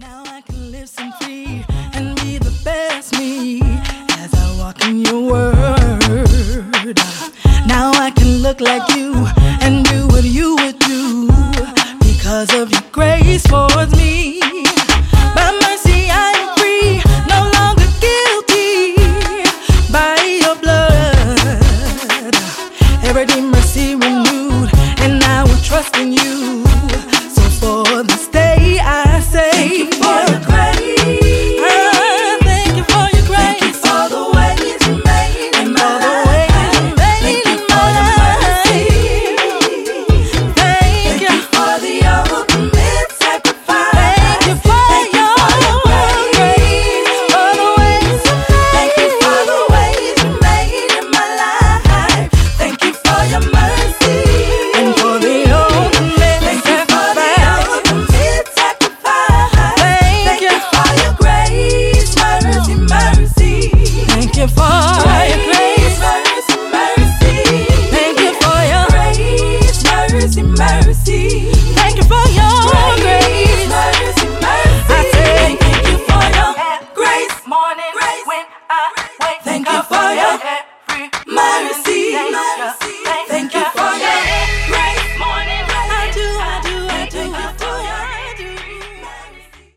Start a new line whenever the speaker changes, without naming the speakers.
Now I can live sin free and be the best me as I walk in your word. Now I can look like you and do what you would